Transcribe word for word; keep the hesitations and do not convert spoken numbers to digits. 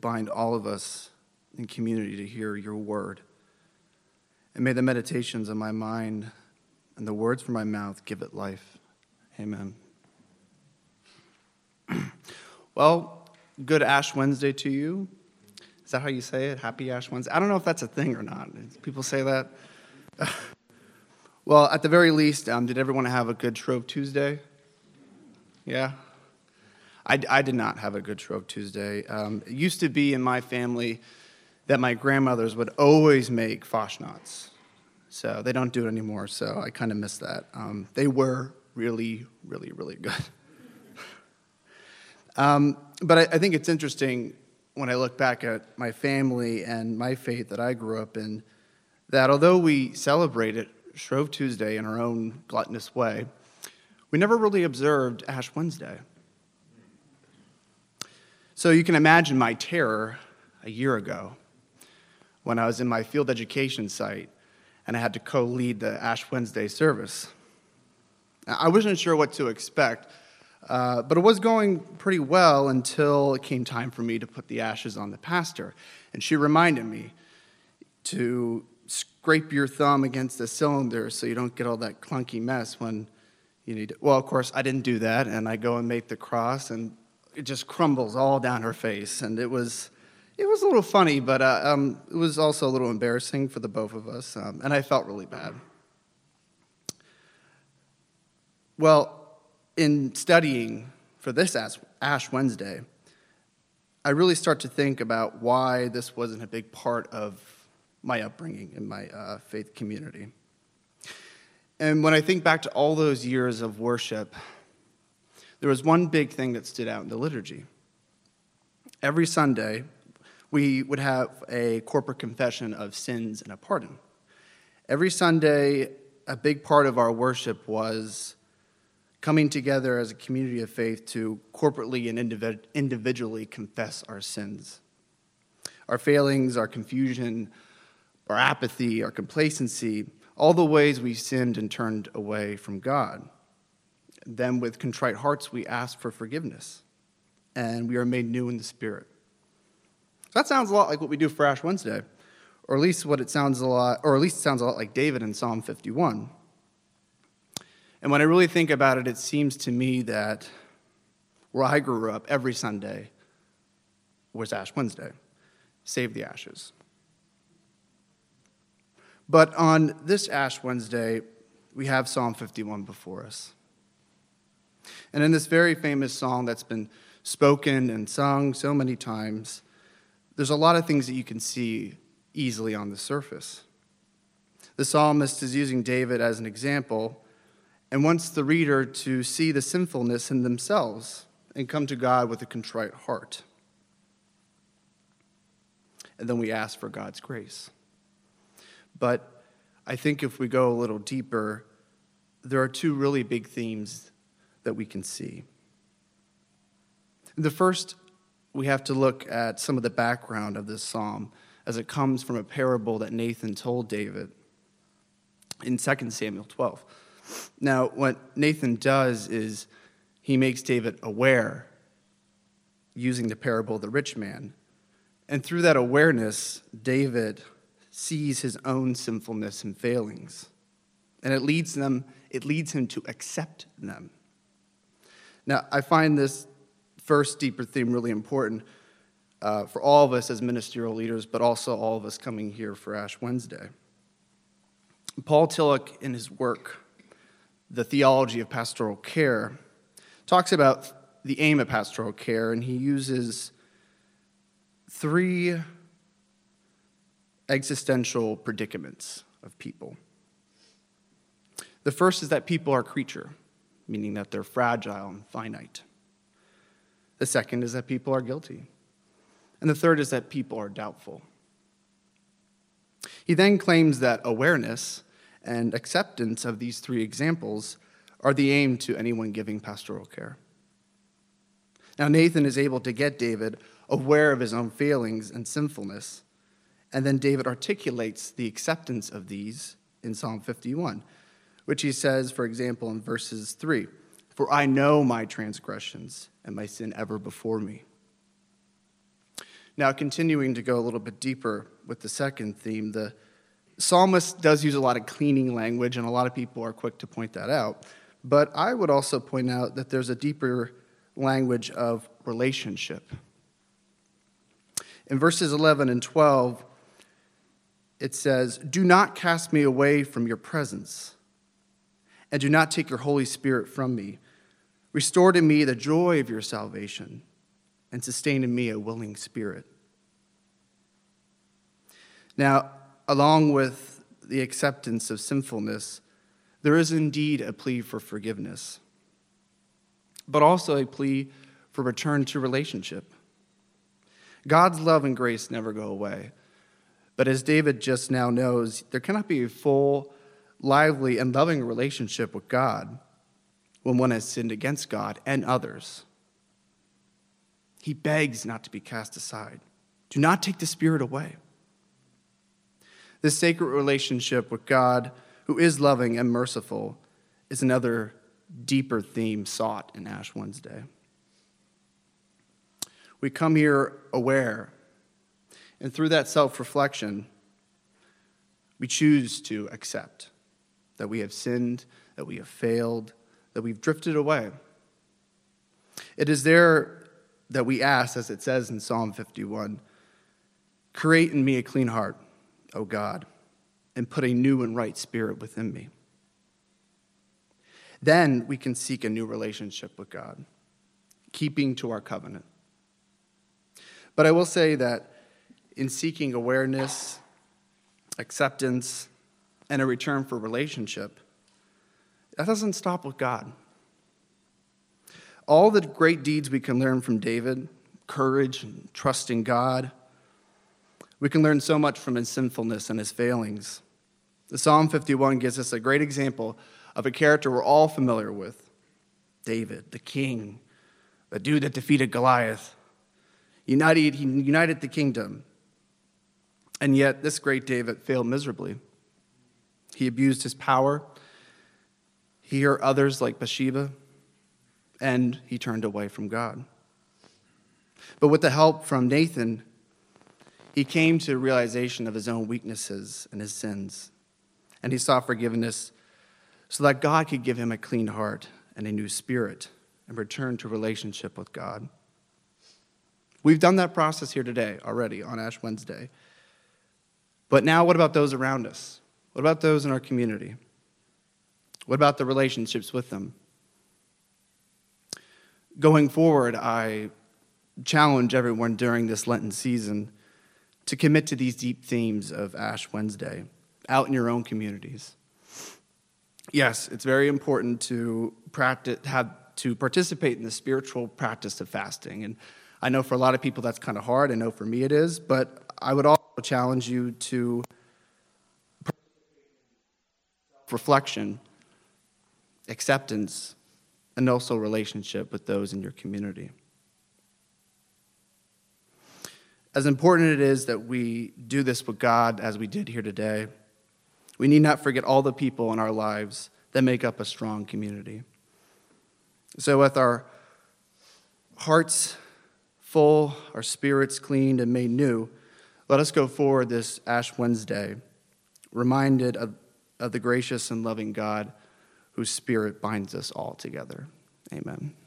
bind all of us in community to hear your word. And may the meditations of my mind and the words from my mouth give it life. Amen. Well, good Ash Wednesday to you. Is that how you say it? Happy Ash Wednesday? I don't know if that's a thing or not. People say that. Well, at the very least, um, did everyone have a good Shrove Tuesday? Yeah? I, I did not have a good Shrove Tuesday. Um, it used to be in my family that my grandmothers would always make Foshnotz. So they don't do it anymore, so I kind of miss that. Um, they were really, really, really good. um, but I, I think it's interesting when I look back at my family and my faith that I grew up in, that although we celebrated Shrove Tuesday in our own gluttonous way, we never really observed Ash Wednesday. So you can imagine my terror a year ago when I was in my field education site and I had to co-lead the Ash Wednesday service. I wasn't sure what to expect, uh, but it was going pretty well until it came time for me to put the ashes on the pastor. And she reminded me to scrape your thumb against the cylinder so you don't get all that clunky mess when you need to. Well, of course, I didn't do that, and I go and make the cross, and it just crumbles all down her face. And it was it was a little funny, but uh, um, it was also a little embarrassing for the both of us, um, and I felt really bad. Well, in studying for this Ash, Ash Wednesday, I really start to think about why this wasn't a big part of my upbringing in my uh, faith community. And when I think back to all those years of worship, there was one big thing that stood out in the liturgy. Every Sunday, we would have a corporate confession of sins and a pardon. Every Sunday, a big part of our worship was coming together as a community of faith to corporately and individ- individually confess our sins, our failings, our confusion, our apathy, our complacency, all the ways we sinned and turned away from God. Then with contrite hearts, we ask for forgiveness, and we are made new in the Spirit. So that sounds a lot like what we do for Ash Wednesday, or at least what it sounds a lot, or at least it sounds a lot like David in Psalm fifty-one. And when I really think about it, it seems to me that where I grew up every Sunday was Ash Wednesday. Save the ashes. But on this Ash Wednesday, we have Psalm fifty-one before us. And in this very famous song that's been spoken and sung so many times, there's a lot of things that you can see easily on the surface. The psalmist is using David as an example and wants the reader to see the sinfulness in themselves and come to God with a contrite heart. And then we ask for God's grace. But I think if we go a little deeper, there are two really big themes that we can see. The first, we have to look at some of the background of this psalm as it comes from a parable that Nathan told David in Second Samuel twelve. Now, what Nathan does is he makes David aware using the parable of the rich man. And through that awareness, David sees his own sinfulness and failings. And it leads them, it leads him to accept them. Now, I find this first deeper theme really important uh, for all of us as ministerial leaders, but also all of us coming here for Ash Wednesday. Paul Tillich, in his work, The Theology of Pastoral Care, talks about the aim of pastoral care, and he uses three existential predicaments of people. The first is that people are creature, meaning that they're fragile and finite. The second is that people are guilty. And the third is that people are doubtful. He then claims that awareness and acceptance of these three examples are the aim to anyone giving pastoral care. Now, Nathan is able to get David aware of his own failings and sinfulness, and then David articulates the acceptance of these in Psalm fifty-one, which he says, for example, in verses three, "For I know my transgressions and my sin ever before me." Now, continuing to go a little bit deeper with the second theme, the psalmist does use a lot of cleaning language, and a lot of people are quick to point that out. But I would also point out that there's a deeper language of relationship. In verses eleven and twelve, it says, "Do not cast me away from your presence, and do not take your Holy Spirit from me. Restore to me the joy of your salvation, and sustain in me a willing spirit." Now, along with the acceptance of sinfulness, there is indeed a plea for forgiveness, but also a plea for return to relationship. God's love and grace never go away. But as David just now knows, there cannot be a full, lively, and loving relationship with God when one has sinned against God and others. He begs not to be cast aside. Do not take the Spirit away. This sacred relationship with God, who is loving and merciful, is another deeper theme sought in Ash Wednesday. We come here aware, and through that self-reflection, we choose to accept that we have sinned, that we have failed, that we've drifted away. It is there that we ask, as it says in Psalm fifty-one, "Create in me a clean heart, O God, and put a new and right spirit within me." Then we can seek a new relationship with God, keeping to our covenant. But I will say that in seeking awareness, acceptance, and a return for relationship, that doesn't stop with God. All the great deeds we can learn from David, courage and trusting God, we can learn so much from his sinfulness and his failings. The Psalm fifty-one gives us a great example of a character we're all familiar with. David, the king, the dude that defeated Goliath. United, he united the kingdom. And yet, this great David failed miserably. He abused his power. He hurt others like Bathsheba. And he turned away from God. But with the help from Nathan, he came to a realization of his own weaknesses and his sins. And he sought forgiveness so that God could give him a clean heart and a new spirit and return to relationship with God. We've done that process here today already on Ash Wednesday. But now what about those around us? What about those in our community? What about the relationships with them? Going forward, I challenge everyone during this Lenten season to commit to these deep themes of Ash Wednesday out in your own communities. Yes, it's very important to practice, have to participate in the spiritual practice of fasting. And I know for a lot of people that's kind of hard. I know for me it is. But I would also challenge you to reflection, acceptance, and also relationship with those in your community. As important it is that we do this with God as we did here today, we need not forget all the people in our lives that make up a strong community. So with our hearts full, our spirits cleaned and made new, let us go forward this Ash Wednesday, reminded of, of the gracious and loving God whose Spirit binds us all together. Amen.